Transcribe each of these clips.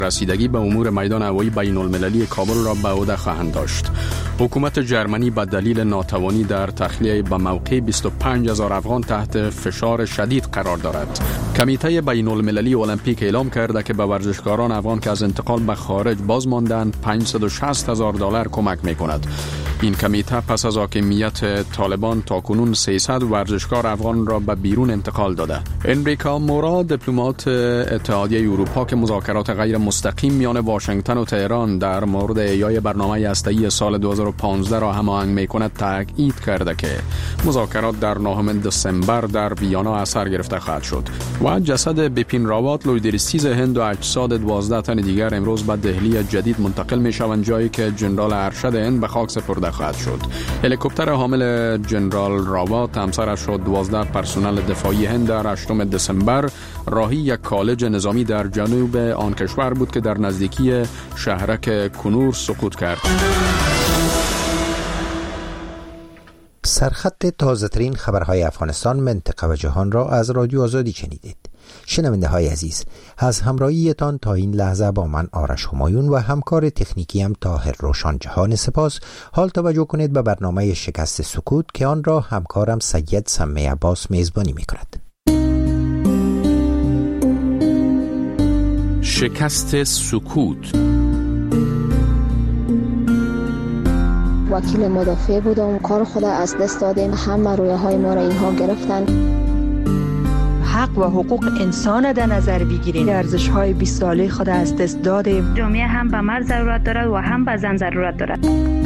رسیدگی به امور میدان هوایی بین المللی کابل را به عهده خواهند داشت. حکومت جرمنی به دلیل ناتوانی در تخلیه به موقع 25,000 افغان تحت فشار شدید قرار دارد. کمیته بین المللی المپیک اعلام کرده که به ورزشکاران افغان که از انتقال به خارج باز ماندند $560,000 کمک می‌کند. این کمیته پس از حاکمیت طالبان تاکنون 300 ورزشکار افغان را به بیرون انتقال داده. انریکا مورا، دیپلمات اتحادیه اروپا که مذاکرات غیر مستقیم میان واشنگتن و تهران در مورد احیای برنامه هسته‌ای سال 2015 را هماهنگ می‌کند، تاکید کرده که مذاکرات در 9 دسامبر در ویانا اثر گرفته خواهد شد. و جسد بپین راوت، لویدرسیز هند و اجساد 12 تن دیگر امروز به دهلی جدید منتقل می‌شوند، جایی که جنرال ارشد هند به خاک سپرده خواهد شد. هلیکوپتر حامل جنرال راوت، همسرش و 12 پرسنل دفاعی هند در 8 دسامبر راهی یک کالج نظامی در جنوب آن کشور بود که در نزدیکی شهرک کنور سقوط کرد. سرخط تازه‌ترین خبرهای افغانستان، منطقه و جهان را از رادیو آزادی شنیدید. شنونده های عزیز، از همراهیتان تا این لحظه با من آرش همایون و همکار تکنیکی هم طاهر روشن جهان سپاس. حال توجه کنید به برنامه شکست سکوت که آن را همکارم سید سمی عباس میزبانی می کند. شکست سکوت. وکیل مدافع بودم، کار خود از دست دادیم، همه رویاهای ما را اینها گرفتن. حق و حقوق انسان در نظر بگیریم، ارزش‌های 20 ساله خود از دست دادیم. جامعه هم به مرد ضرورت دارد و هم به زن ضرورت دارد.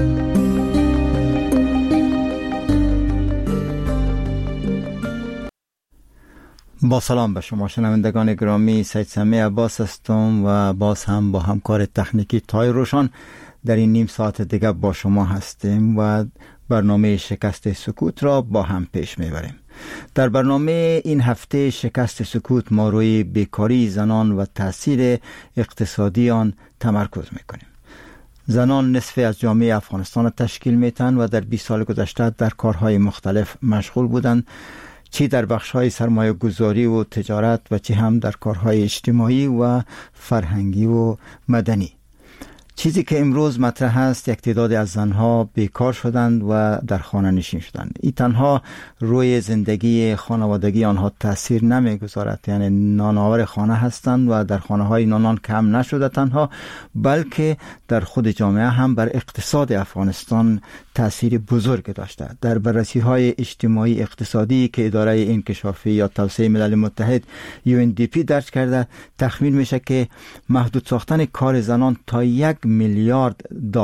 با سلام به شما شنوندگان گرامی، سید سمی عباس هستم و باز هم با همکار تکنیکی طاهر روشن در این نیم ساعت دیگه با شما هستیم و برنامه شکست سکوت را با هم پیش میبریم. در برنامه این هفته شکست سکوت ما روی بیکاری زنان و تأثیر اقتصادی آن تمرکز میکنیم. زنان نصف از جامعه افغانستان را تشکیل میتن و در 20 سال گذشته در کارهای مختلف مشغول بودند، چی در بخش‌های سرمایه گذاری و تجارت و چی هم در کارهای اجتماعی و فرهنگی و مدنی. چیزی که امروز مطرح است، یک تعداد از زنها بیکار شدند و در خانه نشین شدند. این تنها روی زندگی خانوادگی آنها تأثیر نمیگذارد، یعنی نانآور خانه هستند و در خانه های نانان کم نشده تنها، بلکه در خود جامعه هم بر اقتصاد افغانستان تأثیر بزرگ داشته. در بررسی های اجتماعی اقتصادی که اداره انکشافی یا توسعه ملل متحد UNDP درج کرده، تخمین میشه که محدود ساختن کار زنان تا $1 میلیارد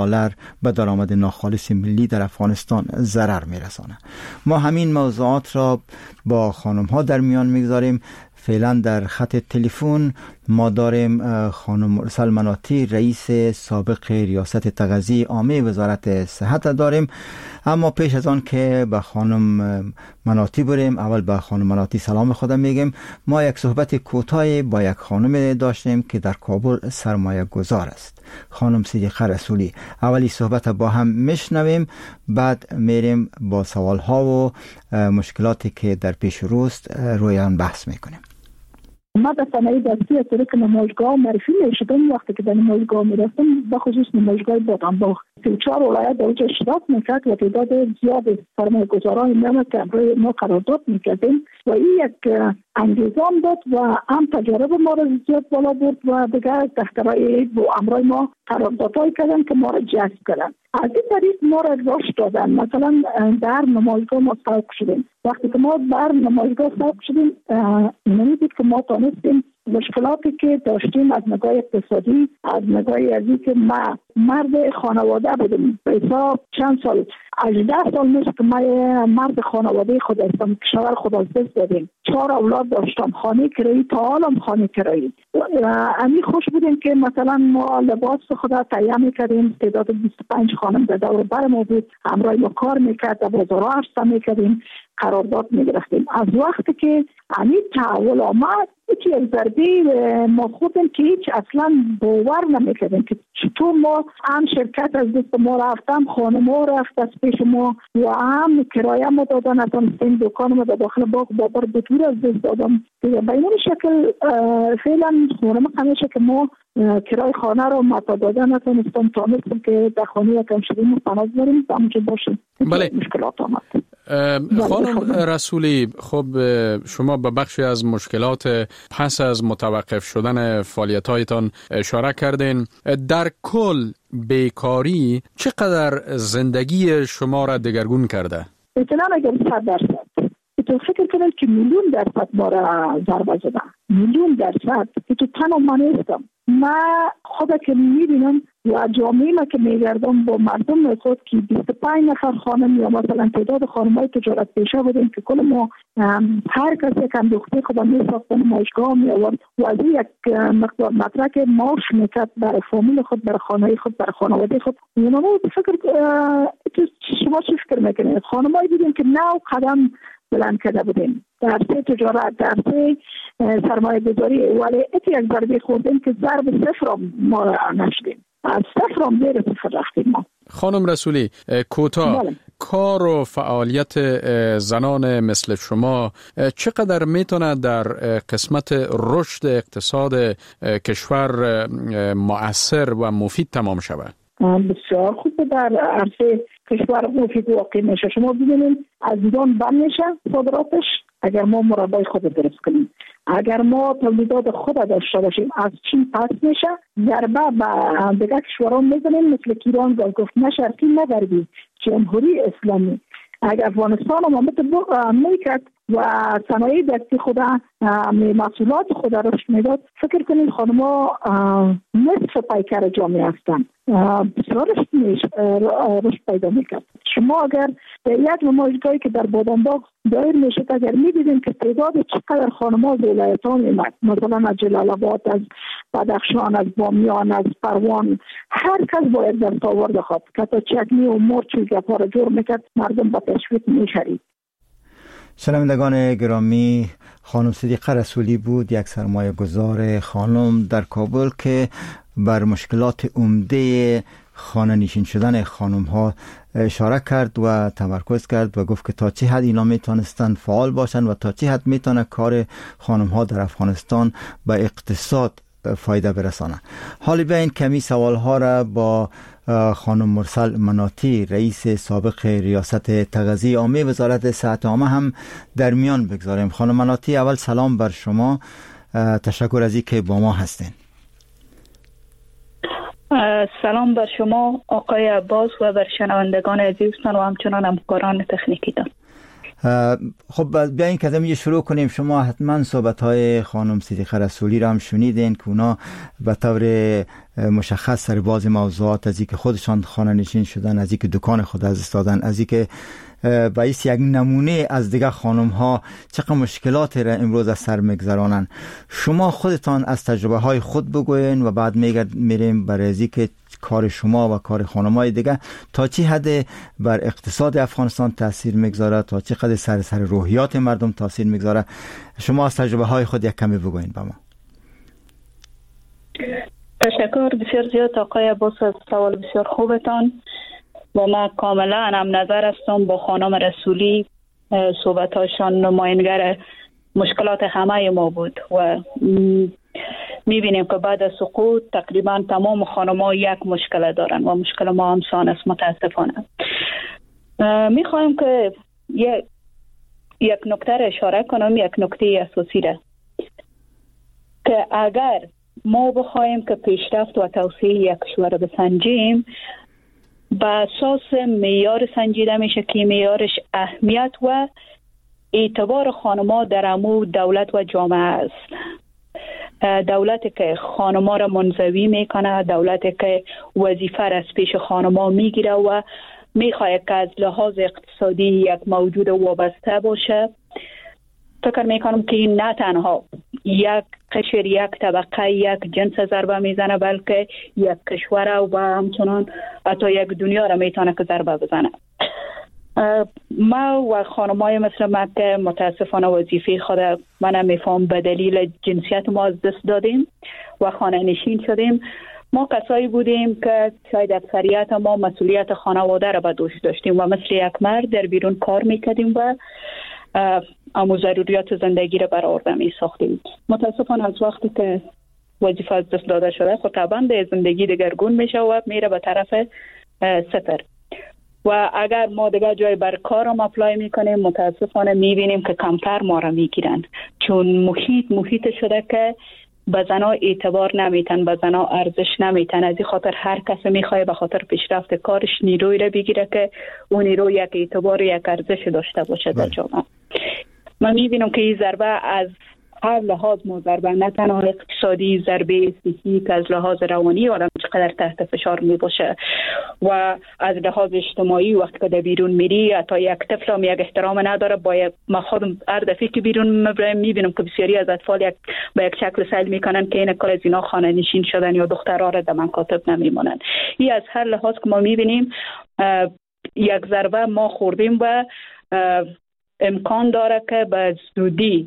به درآمد ناخالص ملی در افغانستان ضرر میرسانه. ما همین موضوعات را با خانم ها در میان میگذاریم. فعلا در خط تلفن ما داریم خانم سلمناتی، رئیس سابق ریاست تغذیه عامه وزارت صحت داریم. اما پیش از آن که به خانم مناتی بریم، اول به خانم مناتی سلام خودم میگیم. ما یک صحبت کوتاه با یک خانم داشتیم که در کابل سرمایه گذار است، خانم صدیقه رسولی. اولی صحبت با هم میشنویم، بعد میریم با سوال ها و مشکلاتی که در پیش روست روی آن بحث میکنیم. ما به صنایع دستی از طریق نمایشگاه معرفی میشدم. وقتی که در نمایشگاه میرفتم، به خصوص نمایشگاه بادامباغ، 34 ولایت در اونجا اشتراک میکرد و تعداد زیاد سرمایه گذاران میامد که برای ما قرارداد میکردیم و این یک انگیزان داد و هم تجارب ما را زیاد بالا برد و دیگر تحترای با امرای ما قراردادهای کردن که ما را جذب کردن. از این طریق ما را رشد دادن. مثلا در نمایشگاه ما سابق شدیم. وقتی که ما در نمایشگاه سابق شدیم، نمیدید که ما تانستیم مشکلاتی که داشتیم از نگاه اقتصادی، از نگاه ازی که ما مرد خانواده بودیم، به حساب چند سال 18 سال میشه که من مرد خانواده خود هستم، کشور خود از دست دادیم، 4 اولاد داشتم، خانه کرایی، تا حالم خانه کرایی. امی خوش بودیم که مثلا ما لباس خود تهیه میکردیم، تعداد 25 خانم در دور بر ما بود، همراه ما کار میکرد، در بازارها عرضه میکردیم، قرارداد میگرفتیم. از وقتی که امی تحول آمد، یکی از ضربه ما خودم که هیچ اصلا باور نمیکردیم که چطور ما هم شرکت از دست ما رفتم، خانه ما رفت از پیش ما و هم کرایه ما دادن، این دکان ما داخل باغ بابر به طور از دست دادم. به این شکل فعلا خانه ما همیشه که ما کرای خانه رو متا دادن نتونستم تانستم که در خانه یکم شدیم پناز داریم همونجا باشیم. بله. مشکلات آمد. خانم رسولی، خب شما به بخشی از مشکلات پس از متوقف شدن فعالیت‌هایتان اشاره کردین. در کل بیکاری چقدر زندگی شما را دگرگون کرده؟ مثلا اگر 100% تو فکر کنید که 1,000,000% ما را ضربه زده، 1,000,000% که تو تنها من نیستم. من خدا که میبینم و جامعه ما که میگردم با مردم خود که 25 نفر خانم یا مثلا تعداد خانم‌های تجارت پیشه بودیم که کل ما هر کسی که دختر خدا میساختن ماشگاه میآورد و از یک مقدار مدرک معاش میکرد برای فامیل خود، برای خانه خود، برای خانواده خود. اونا فکر شما چی فکر میکنید؟ خانم‌هایی بودیم که نو قدم بلند کرده بودیم در سه تجارت، در سه سرمایه گذاری، ولی یک ضربه خوردیم که ضرب صفر ما نشدیم، از صفر هم زیر صفر رفتیم ما. خانم رسولی، کوتاه کار و فعالیت زنان مثل شما چقدر میتونه در قسمت رشد اقتصاد کشور مؤثر و مفید تمام شود؟ بسیار خوب در عرصه کشور مفید واقع میشه. شما ببینید از ایران بند میشه صادراتش اگر ما مربای خود درست کنیم، اگر ما تولیدات خود داشته باشیم از چین پس میشه، ضربه به دیگر کشورها میزنیم مثل ایران گفت نه شرقی نه غربی، جمهوری اسلامی. اگر افغانستان هم میکرد و صنایع دستی خود محصولات خود رشد میداد، فکر کنید خانم‌ها نصف پیکر جامعه هستند، بسیار رشد پیدا میکرد. شما اگر یک نمایشگاهی که در بادامباغ دایر میشه اگر میدیدیم که تعداد چقدر خانم‌ها از ولایت‌ها میمد، مثلا از جلال آباد، از بدخشان، از بامیان، از پروان، هر کس باید در آورده خواهد که تا چکنی و مرچ و گپا را جور میکرد، مردم با تشویق میخرید. شنوندگان گرامی، خانم صدیقه رسولی بود، یک سرمایه گذار خانم در کابل که بر مشکلات عمده خانه نشین شدن خانم ها اشاره کرد و تمرکز کرد و گفت که تا چه حد اینا میتونستن فعال باشن و تا چه حد میتونه کار خانم ها در افغانستان به اقتصاد فایده برسانه. حالی به این کمی سوال ها را با خانم مرسل مناطی، رئیس سابق ریاست تغذیه عامه وزارت صحت عامه هم در میان بگذاریم. خانم مناطی، اول سلام بر شما، تشکر از اینکه با ما هستین. سلام بر شما آقای عباس و بر شنوندگان عزیزتان و همچنان همکاران تکنیکیتان. خب بیاین که از شروع کنیم. شما حتما صحبت‌های خانم صدیقه رسولی را هم شنیدین که اونا به طور مشخص سرباز موضوعات از اینکه خودشان خانه نشین شدن، از اینکه دکان خود از دست دادن، از اینکه باعث یک نمونه از دیگه خانم ها چقدر مشکلات را امروز از سر میگذرانن. شما خودتان از تجربه های خود بگوین و بعد میریم برای از اینکه کار شما و کار خانم‌های دیگه تا چه حد بر اقتصاد افغانستان تاثیر میگذاره، تا چه قدر سر روحیات مردم تاثیر میگذاره. شما از تجربه های خود یک کمی بگوین با ما. تشکر بسیار زیاد آقای عباس از سوال بسیار خوبتان و من کاملا هم نظر هستم با خانم رسولی. صحبتاشان نماینگر مشکلات همه ما بود و میبینیم که بعد از سقوط تقریبا تمام خانم‌ها یک مشکل دارن و مشکل ما همسان است متاسفانه. میخوایم که یک نکته را اشاره کنم، یک نکته اساسی را که اگر ما بخوایم که پیشرفت و توسعه یک کشور را بسنجیم، به اساس معیار سنجیده میشه که معیارش اهمیت و اعتبار خانم‌ها در امور دولت و جامعه است. دولتی که خانم‌ها را منزوی میکنه، دولتی که وظیفه را از پیش خانم‌ها میگیره و میخواد که از لحاظ اقتصادی یک موجود وابسته باشه، فکر میکنم که این نه تنها یک قشر، یک طبقه، یک جنس ضربه میزنه، بلکه یک کشور و همچنان حتی یک دنیا را میتونه که ضربه بزنه. ما و خانمای مثل من که متاسفانه وظیفه خود من میفهم به دلیل جنسیت ما از دست دادیم و خانه نشین شدیم. ما کسایی بودیم که شاید اکثریت ما مسئولیت خانواده را به دوش داشتیم و مثل یک مرد در بیرون کار میکردیم و امو ضروریات زندگی را برآورده می ساختیم. متاسفانه از وقتی که وظیفه از دست داده شده خب طبعا زندگی دگرگون میشه و میره به طرف صفر. و اگر ما دیگه جای بر کارم اپلای میکنیم متاسفانه میبینیم که کمتر ما را میگیرن، چون محیط شده که به زنا اعتبار نمیتن، به زنا ارزش نمیتن. از این خاطر هر کس میخواد به خاطر پیشرفت کارش نیروی را بگیره که اون نیرو یک اعتبار، یک ارزش داشته باشه در جامعه. من میبینم که این ضربه از هر لحاظ ضربه، نه تنها اقتصادی، ضربه صحی که از لحاظ روانی آدم چقدر تحت فشار می باشه و از لحاظ اجتماعی وقتی که در بیرون میری حتی یک طفل هم یک احترام نداره. ما خودم هر دفعه که بیرون میبینم که بسیاری از اطفال با یک شکل سعی میکنن که این کار از اینا خانه نشین شدن یا دخترها را در مکاتب نمیمونن. این از هر لحاظ که ما میبینیم یک ضربه ما خوردیم و امکان داره که به زودی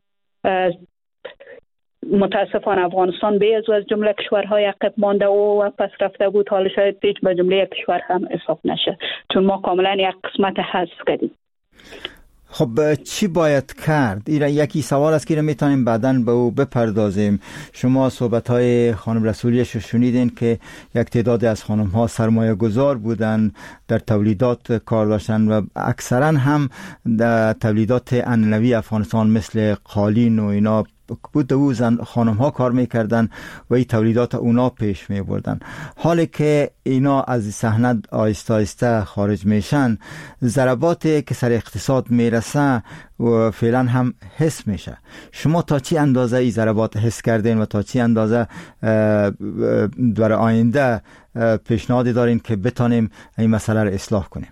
متاسفانه افغانستان به از جمله کشورهای عقب مانده و پس رفته بود حال شاید هیچ به جمله کشور هم حساب نشه، چون ما کاملا یک قسمت حذف کردیم. خب چی باید کرد؟ یکی سوال است که میتونیم بعداً به او بپردازیم. شما صحبت‌های خانم رسولیش رو شنیدین که یک تعداد از خانم‌ها سرمایه گذار بودن، در تولیدات کار داشتن و اکثراً هم در تولیدات عنعنوی افغانستان مثل قالین و اینا بود او خانم ها کار میکردن و این تولیدات اونا پیش میبردن. حالی که اینا از صحنه آهسته آهسته خارج میشن، ضرباتی که سر اقتصاد میرسه و فعلا هم حس میشه. شما تا چی اندازه این ضربات حس کردین و تا چی اندازه برای آینده پیشنهادی دارین که بتانیم این مسئله رو اصلاح کنیم؟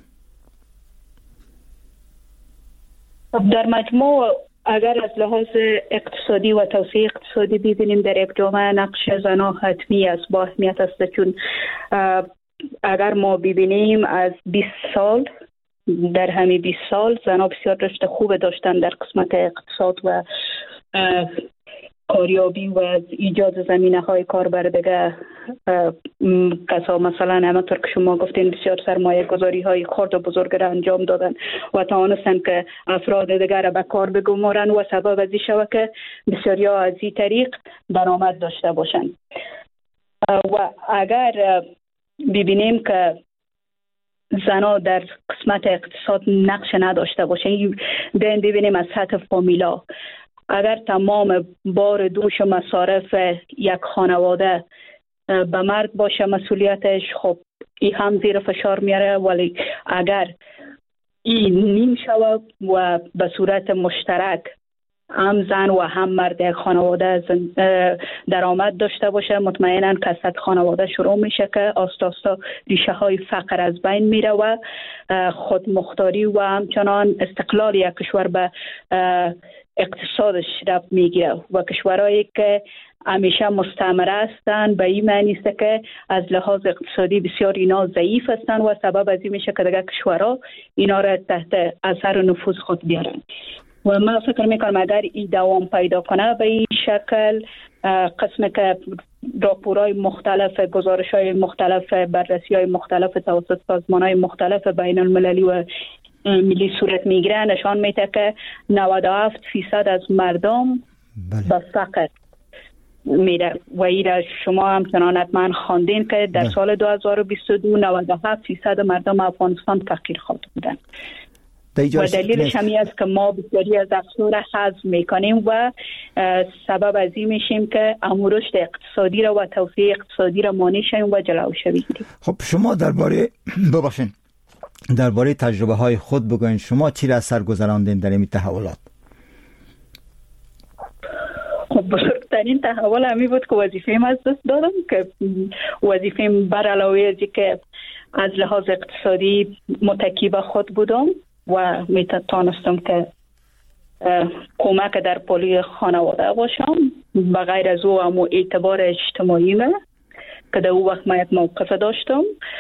در مجموع اگر از لحاظ اقتصادی و توسعه اقتصادی ببینیم در یک جامعه نقش زنان حتمی است، با اهمیت است، چون اگر ما ببینیم از 20 سال در همین 20 سال زنان بسیار رشد خوب داشتن در قسمت اقتصاد و کاریابی و ایجاد زمینه‌های کار بر دیگه کسا. مثلا همونطور که شما گفتین بسیار سرمایه گذاری های خرد و بزرگ را انجام دادن و توانستن که افراد دیگر را به کار بگمارن و سبب از این شود که بسیاری ها از این طریق درآمد داشته باشند. و اگر ببینیم که زنا در قسمت اقتصاد نقش نداشته باشه، ببینیم از سطح فامیلا، اگر تمام بار دوش و مصارف یک خانواده به مرد باشه مسئولیتش، خب این هم زیر فشار میاره. ولی اگر این نیم شود و به صورت مشترک هم زن و هم مرد خانواده درآمد داشته باشه، مطمئنا کسات خانواده شروع میشه که آستا آستا ریشه های فقر از بین میره و خودمختاری و همچنان استقلال یک کشور به اقتصادش رفت میگیره. و کشورهایی که همیشه مستعمره هستند به این معنی است که از لحاظ اقتصادی بسیار اینا ضعیف هستند و سبب از این میشه که دیگه کشورها اینا را تحت اثر و نفوذ خود بیارن. و من فکر میکنم اگر این دوام پیدا کنه به این شکل، قسم که راپورهای مختلف، گزارش‌های مختلف، بررسی‌های مختلف توسط سازمان‌های مختلف بین المللی و ملی صورت میگیره، نشان میده که 97% از مردم به فقر میره و این شما همچنان حتما خواندین که در سال 2022 97% مردم افغانستان فقیر خواهد بودن. و دلیلش همی است که ما بسیاری از افزار حذف میکنیم و سبب از این میشیم که رشد اقتصادی را و توسعه اقتصادی را مانع شویم و جلوش بگیریم. خب شما درباره تجربه های خود بگوین، شما چی را سر گذراندین در این تحولات؟ خب بزرگترین تحول همی بود که وظیفه‌ام از دست دادم، که وظیفه‌ام بر علاوه از که از لحاظ اقتصادی متکی به خود بودم و میتونستم که کمک در پولی خانواده باشم، بغیر از او هم اعتبار اجتماعی که در او وقت من یک موقف داشتم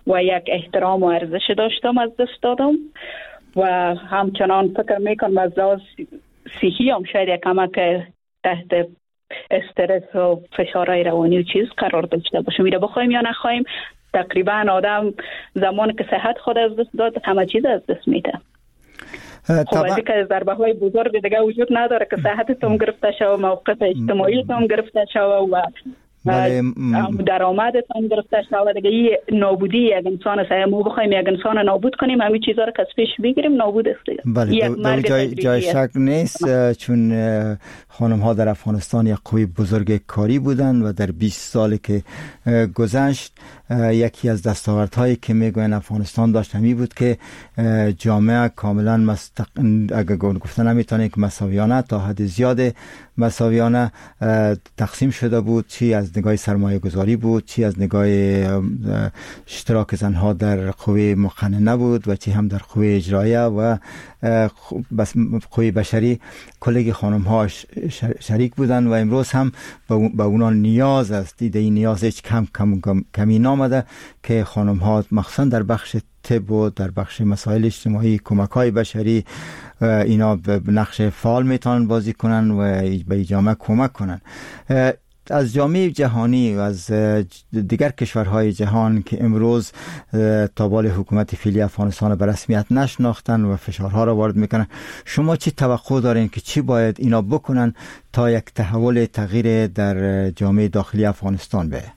و یک احترام و ارزش داشتم از دست دادم و همچنان فکر میکنم از لحاظ صحی هم شاید یک کمک تحت استرس و فشارهای روانی و چیز قرار داشته باشم. میره بخوایم یا نخوایم تقریبا آدم زمان که صحت خود از دست داد همه چیز از دست میده. خب از اینکه ضربه های بزرگ دیگه وجود نداره که صحتتون گرفته شو، موقف اجتماعیتون گرفته شو و درآمدتون گرفته شو، دیگه این نابودی یک انسان است. ما بخوایم یک انسان نابود کنیم همین چیزا رو که از پیش بگیریم نابود است دیگه. بله جای شک نیست چون خانم ها در افغانستان یک قوی بزرگ کاری بودند و در 20 سالی که گذشت یکی از دستاوردهایی که میگوین افغانستان داشت همین بود که جامعه کاملا اگر گفتن نمیتونه که مساویانه تا حد زیاد مساویانه تقسیم شده بود، چی از نگاه سرمایه گذاری بود، چی از نگاه اشتراک زنها در قوه مقننه بود و چی هم در قوه اجرایه و قوه بشری. کلیگ خانم ها شریک بودن و امروز هم به اونا نیاز است. دیده این نیاز هیچ کمی نامده که خانم ها مخصوصا در بخش طب و در بخش مسائل اجتماعی کمک های بشری اینا به نقش فعال میتونن بازی کنن و به جامعه کمک کنن. از جامعه جهانی و از دیگر کشورهای جهان که امروز تابال حکومت فعلی افغانستان به رسمیت نشناختن و فشارها را وارد میکنن، شما چی توقع دارین که چی باید اینا بکنن تا یک تغییر در جامعه داخلی افغانستان به؟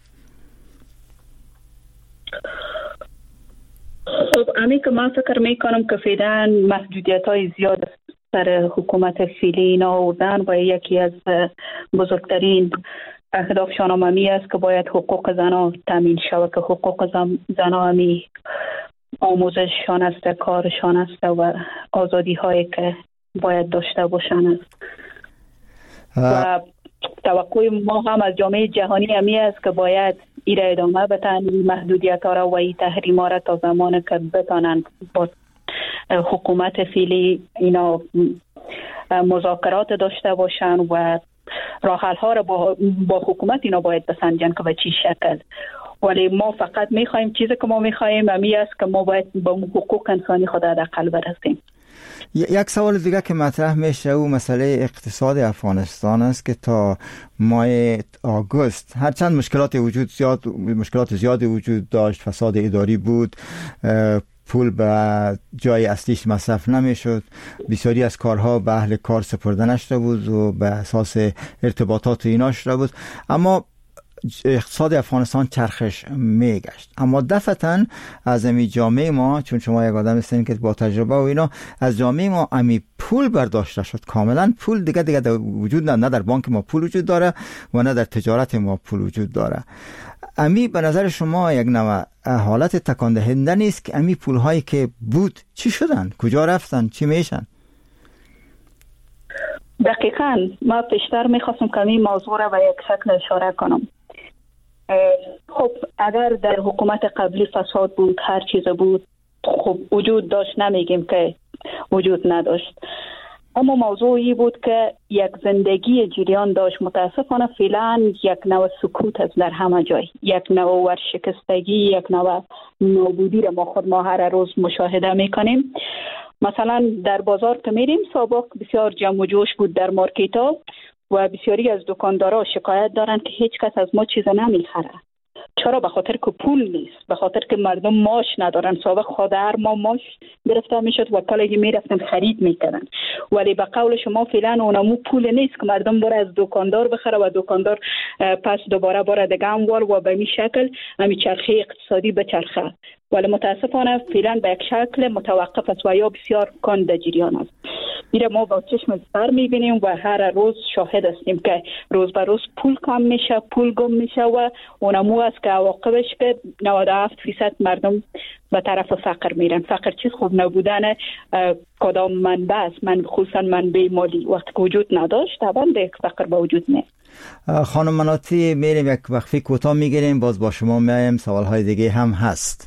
خب امی که من فکر میکنم که فعلا محدودیت های زیاد سر حکومت فعلی اینا آوردن و یکی از بزرگترین اهدافشان همی است که باید حقوق زنها تامین شود، که حقوق زنها همی آموزششان است، کارشان است و آزادی هایی که باید داشته باشن است. و توقع ما هم از جامعه جهانی همی است که باید ایره ادامه بتن محدودیت ها را و این تحریم ها را تا زمان که بتانند با حکومت فعلی اینا مذاکرات داشته باشن و راه حل ها را با حکومت اینا باید بسنجن که به چی شکل. ولی ما فقط میخوایم چیزی که ما میخوایم همی است که ما باید با حقوق انسانی خود حداقل برسیم. یک سوال دیگه که مطرح میشه او مسئله اقتصاد افغانستان است که تا ماه آگوست هرچند مشکلات زیادی وجود داشت، فساد اداری بود، پول به جای اصلیش مصرف نمیشد، بسیاری از کارها به اهل کار سپرده نشده بود و به اساس ارتباطات اینا شده بود، اما اقتصاد افغانستان چرخش میگشت. اما دفعتاً از امی جامعه ما، چون شما یک آدم هستین که با تجربه و اینا، از جامعه ما امی پول برداشته شد. کاملا پول دیگه وجود نه در بانک ما پول وجود داره و نه در تجارت ما پول وجود داره. امی به نظر شما یک نوع حالت تکان دهنده نیست که امی پول هایی که بود چی شدن، کجا رفتن، چی میشن؟ دقیقاً ما پیشتر میخواستم که این موضوع را به یک شکل اشاره کنم. خب اگر در حکومت قبلی فساد بود، هر چیز بود، خب وجود داشت، نمیگیم که وجود نداشت، اما موضوعی بود که یک زندگی جریان داشت. متاسفانه فعلا یک نوع سکوت است در همه جای، یک نوع ورشکستگی، یک نوع نابودی را ما هر روز مشاهده میکنیم. مثلا در بازار که میریم سابق بسیار جمع و جوش بود در مارکت ها و بسیاری از دکاندارا شکایت دارن که هیچ کس از ما چیز نمیخره. چرا؟ به خاطر که پول نیست، به خاطر که مردم ماش ندارن. سابق خود هر ما ماش گرفته میشد و کالایی میرفتن خرید میکردن، ولی به قول شما فعلا اونمو پول نیست که مردم بره از دکاندار بخره و دکاندار پس دوباره بره دیگه اموال و به این شکل همین چرخه اقتصادی بچرخه. ولی متاسفانه فعلا به یک شکل متوقف است و یا بسیار کند جریان است. میره ما با چشم سر میبینیم و هر روز شاهد هستیم که روز به روز پول کم میشه، پول گم میشه و اونمو است که عواقبش که 97% مردم به طرف فقر میرن. فقر چیز خوب نبودن کدام منبع است، من خصوصا منبع مالی وقتی که وجود نداشت طبعا به فقر با وجود میاد. خانم مناطی میریم یک وقفه کوتاه میگیریم، باز با شما میایم، سوالهای دیگه هم هست.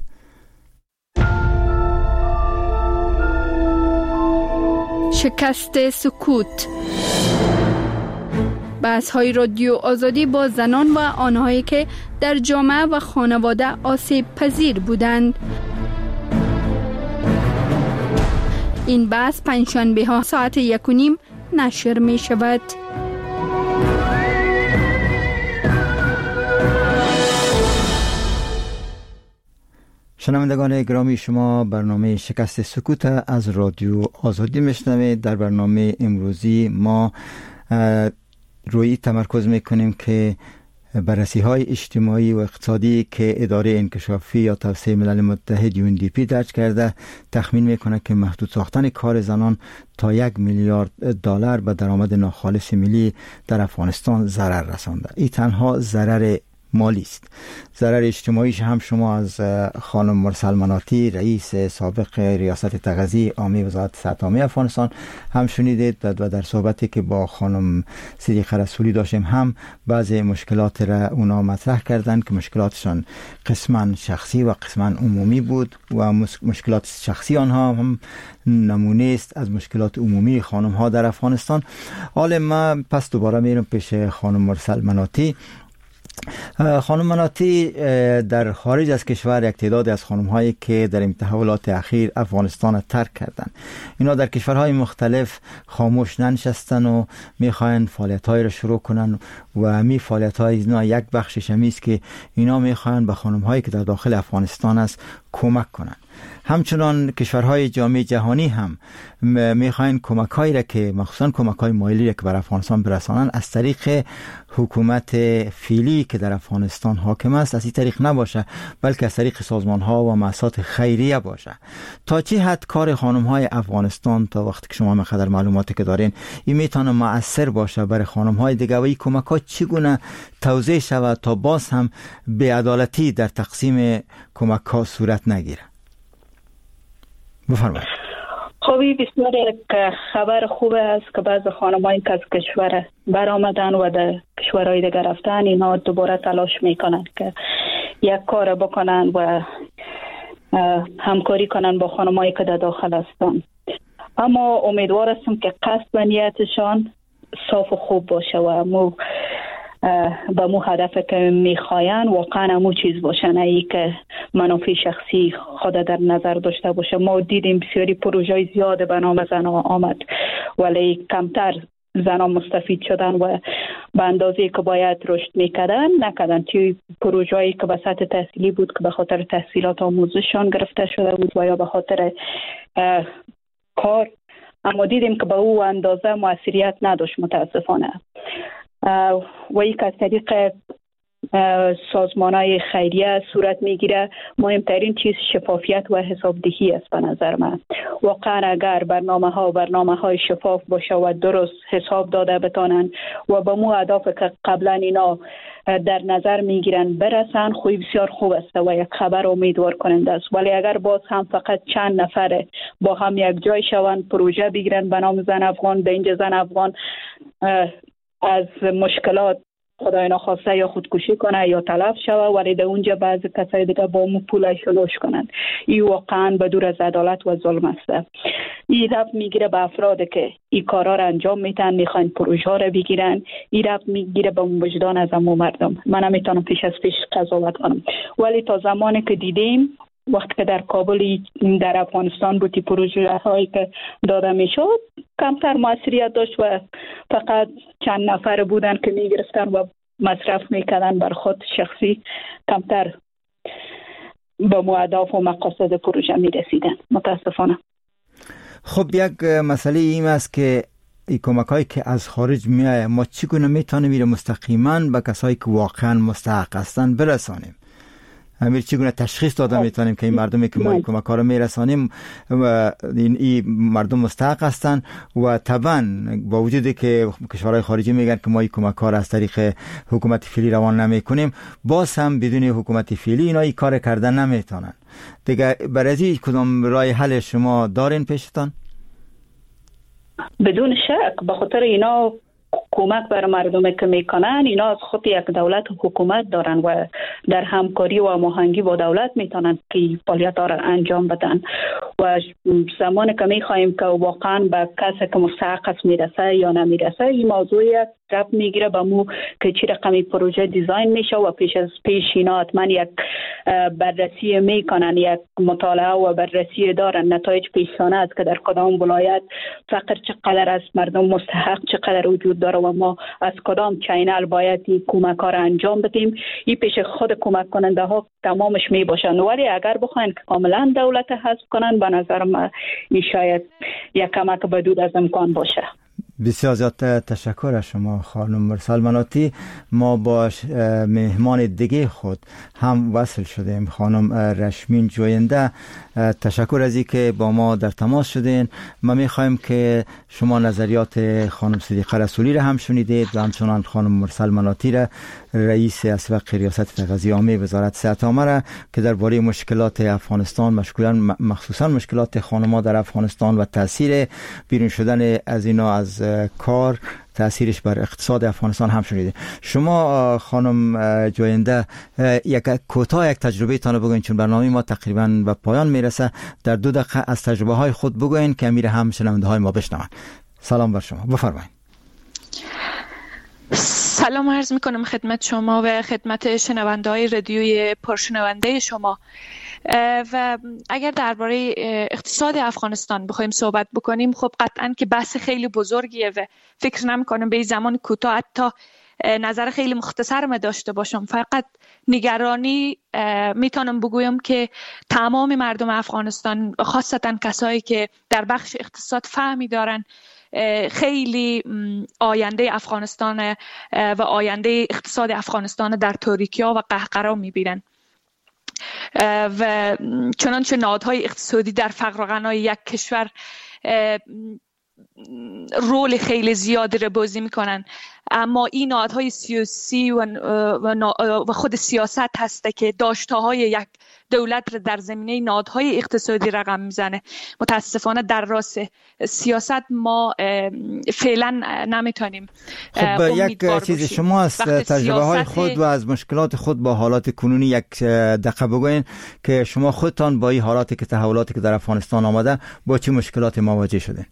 شکست سکوت. بحث‌های رادیو آزادی با زنان و آنهایی که در جامعه و خانواده آسیب پذیر بودند. این بحث پنجشنبه ها ساعت 1:30 نشر می شود. شنوندگان گرامی، شما برنامه شکست سکوت از رادیو آزادی میشنوید. در برنامه امروزی ما روی تمرکز میکنیم که بررسی های اجتماعی و اقتصادی که اداره انکشافی یا توسعه ملل متحد UNDP درج کرده تخمین میکنه که محدود ساختن کار زنان تا $1 میلیارد به درآمد ناخالص ملی در افغانستان ضرر رسانده. این تنها ضرر مالی است. ضرر اجتماعیش هم شما از خانم مرسل مناطی، رئیس سابق ریاست تغذیه عامه وزارت صحت عامه افغانستان هم شنیدید و در صحبتی که با خانم صدیقه رسولی داشتیم هم بعضی مشکلات را اونا مطرح کردند که مشکلاتشان قسما شخصی و قسما عمومی بود و مشکلات شخصی آنها هم نمونه است از مشکلات عمومی خانم ها در افغانستان. حالا ما پس دوباره میرم پیش خانم مرسل مناطی. خانم مناطی، در خارج از کشور یک تعداد از خانم هایی که در تحولات اخیر افغانستان ترک کردند، اینا در کشورهای مختلف خاموش ننشستن و میخواین فعالیت های را شروع کنن و می فعالیت های اینا یک بخشش همیست که اینا میخواین به خانم هایی که در داخل افغانستان است کمک کنن. همچنان کشورهای جامعه جهانی هم میخواین کمک هایی را که مخصوصا کمک های مالی را که بر افغانستان برسانن از طریق حکومت فعلی که در افغانستان حاکم است از این طریق نباشه، بلکه از طریق سازمان ها و مؤسسات خیریه باشه. تا چه حد کار خانم های افغانستان تا وقتی که شما مقدار معلوماتی که دارین این میتونه مؤثر باشه برای خانم های دیگه و این کمک ها چگونه توزیع شود تا باز هم بی‌عدالتی در تقسیم کمک ها صورت نگیره؟ بفرمایید. خوبی بسیار یک خبر خوب است که بعض خانمایی که از کشور برآمدن و در کشورهای دیگر رفتن اینا دوباره تلاش میکنن که یک کار بکنن و همکاری کنن با خانمایی که در داخل هستن. اما امیدوار هستم که قصد و نیتشان صاف و خوب باشه و به مو هدف که میخواین واقعا همون چیز باشه، نه ای که منافع شخصی خود در نظر داشته باشه. ما دیدیم بسیاری پروژه زیاد به نام زنان آمد ولی کمتر زنان مستفید شدن و به اندازه که باید رشد نکردن. توی پروژه‌ای که به سطح تحصیلی بود که به خاطر تحصیلات آموزششان گرفته شده بود و یا به خاطر کار، اما دیدیم که به او اندازه موثریت نداشت متاسفانه. و یک از طریق سازمان‌های خیریه صورت میگیره. مهمترین چیز شفافیت و حسابدهی است به نظر من. واقعا اگر برنامه‌های شفاف باشه و درست حساب داده بتانن و به مو اهداف که قبلا اینا در نظر میگیرن برسن، خوی بسیار خوب است و یک خبر امیدوار کننده است. ولی اگر باز هم فقط چند نفر با هم یک جای شون پروژه بگیرن به نام زن افغان، به اینجا زن افغان از مشکلات خدای نخواسته یا خودکشی کنه یا تلف شوه ولی در اونجا بعضی کسای دیگه با مو پولش نوش کنن، این واقعا به دور از عدالت و ظلم است. این رفت میگیره به افرادی که این کارا را انجام میتن، میخواین پروژه ها را بگیرن. این رفت میگیره به وجدان از همون مردم. من نمیتونم پیش قضاوت کنم ولی تا زمانی که دیدیم وقتی که در کابل در افغانستان بودی پروژه هایی که داده میشد کمتر موثریت داشت و فقط چند نفر بودن که میگرفتن و مصرف میکردن بر خود شخصی، کمتر به اهداف و مقاصد پروژه میرسیدن متاسفانه. خب یک مسئله این است که این کمک هایی که از خارج میایه ما چگونه میتونیم میره مستقیما به کسایی که واقعا مستحق هستن برسانیم؟ همین چگونه تشخیص داده میتونیم که این مردمی که ما این کمک ها رو میرسانیم و این مردم مستحق هستن و طبعا با وجودی که کشورهای خارجی میگن که ما این کمک ها رو از طریق حکومت فعلی روان نمیکنیم، باز هم بدون حکومت فعلی اینا این کار کردن نمیتونن دیگه. برای کدام راه حل شما دارین پیشتان؟ بدون شک به خاطر اینا کمک بر مردم که میکنن، اینا از خود یک دولت و حکومت دارن و در همکاری و هماهنگی با دولت میتونن که فعالیت‌ها را انجام بدن و زمان که میخواهیم که واقعا به کسی که مستحق است میرسه یا نمیرسه، این موضوع ربط میگیره به مو که چی رقمی پروژه دیزاین میشه و پیش از پیش اینا حتما یک بررسی میکنن، یک مطالعه و بررسی دارن نتایج پیشانه است که در کدام ولایت فقر چقدر است، مردم مستحق چقدر وجود داره و ما از کدام چینل باید این کمک ها را انجام بدیم. این پیش خود کمک کننده ها تمامش می باشن، ولی اگر بخواین که کاملا دولت حذف کنن به نظر من این شاید یک کمک بدود از امکان باشه. بسیار زیاد تشکر از شما خانم مرسل مناطی. ما با مهمان دیگه خود هم وصل شدیم، خانم رشمین جوینده. تشکر از اینکه با ما در تماس شدین. ما میخوایم که شما نظریات خانم صدیقه رسولی را هم شنیدید و همچنان خانم مرسل مناطی را، رئیس اسبق ریاست تغذیه عامه وزارت صحت عامه را، که درباره مشکلات افغانستان، مخصوصا مشکلات خانم‌ها در افغانستان و تاثیر بیرون شدن از اینا از کار، تأثیرش بر اقتصاد افغانستان هم شنیده. شما خانم جوینده یک تجربه تان بگوین، چون برنامه ما تقریبا به پایان میرسه. در 2 دقیقه از تجربه های خود بگوین که امیر هم شنونده های ما بشنون. سلام بر شما، بفرمایید. سلام عرض میکنم خدمت شما و خدمت شنونده های رادیوی پرشنونده شما. و اگر درباره اقتصاد افغانستان بخوایم صحبت بکنیم، خب قطعاً که بحث خیلی بزرگیه و فکر نمی‌کنم به این زمان کوتاه حتی نظر خیلی مختصر داشته باشم. فقط نگرانی میتونم بگویم که تمام مردم افغانستان، خاصتاً کسایی که در بخش اقتصاد فهمی دارن، خیلی آینده افغانستان و آینده اقتصاد افغانستان در تاریکی‌ها و قهقرا میبینن. و چنانچه نهادهای اقتصادی در فقر و غنای یک کشور رول خیلی زیادی را بازی میکنن، اما این نهادهای سیاسی و خود سیاست هسته که داشته‌های یک دولت را در زمینه نهادهای اقتصادی رقم میزنه. متاسفانه در راست سیاست ما فعلا نمیتونیم. خب یک چیز شما از تجربه های خود و از مشکلات خود با حالات کنونی یک دقیقه بگوین که شما خودتان با این حالاتی که تحولاتی که در افغانستان آمده با چه مشکلاتی مواجه شدین؟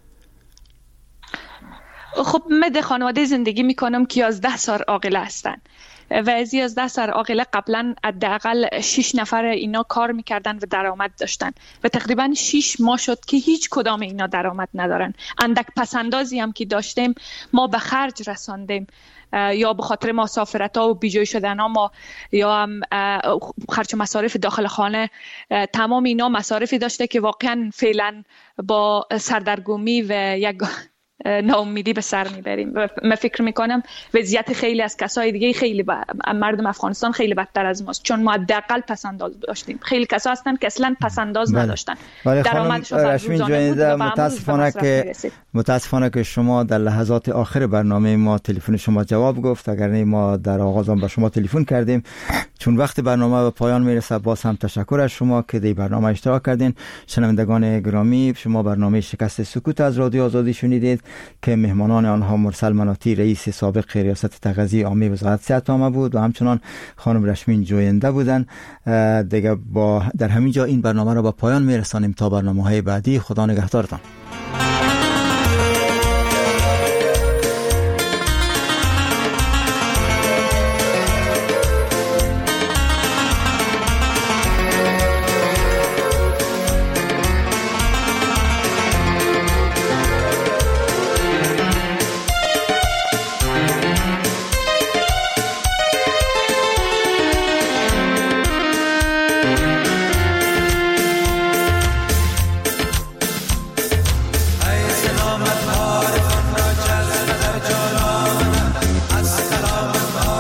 خب من در خانواده زندگی میکنم که 11 سال عاقله هستن و از 11 سال عاقله قبلا حداقل 6 نفر اینا کار میکردن و درآمد داشتن و تقریبا 6 ماه شد که هیچ کدام اینا درآمد ندارن. اندک پسندازی هم که داشتیم ما به خرج رساندیم، یا به خاطر مسافرت‌ها و بیجای شدن ها ما، یا هم خرج مصارف داخل خانه. تمام اینا مصارفی داشته که واقعا فعلا با سردرگمی و یک ناامیدی به سر میبریم و من فکر میکنم وضعیت خیلی از کسای دیگه، خیلی مردم افغانستان خیلی بدتر از ماست، چون ما حداقل پسنداز داشتیم. خیلی کسا هستن که اصلا پسنداز نداشتن. درآمدشون رشمین جوینده، متاسفانه که شما در لحظات آخر برنامه ما تلفن شما جواب گفت، اگر نه ما در آغاز هم به شما تلفن کردیم. چون وقت برنامه به پایان میرسه، باز هم تشکر از شما که در برنامه اشتراک کردین. شنوندگان گرامی، شما برنامه شکست سکوت از رادیو آزادی شنیدید که مهمانان آنها مرسل مناطی، رئیس سابق ریاست تغذیه عامه وزارت صحت عامه بود و همچنان خانم رشمین جوینده بودند. دیگه در همین جا این برنامه را به پایان میرسانیم. تا برنامه‌های بعدی، خدا نگهدارتان.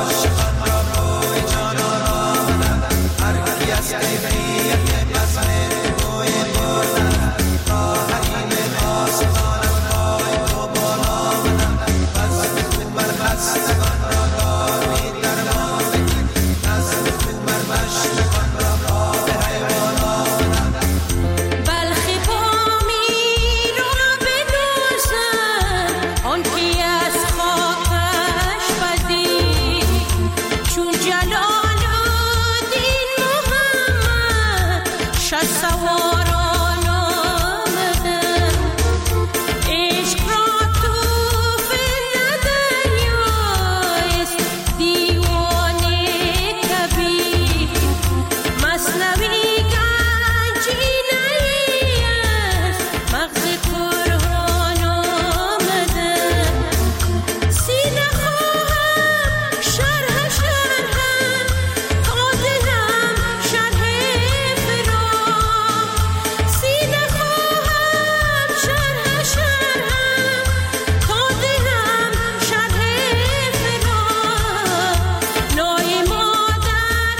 کیفیت بزم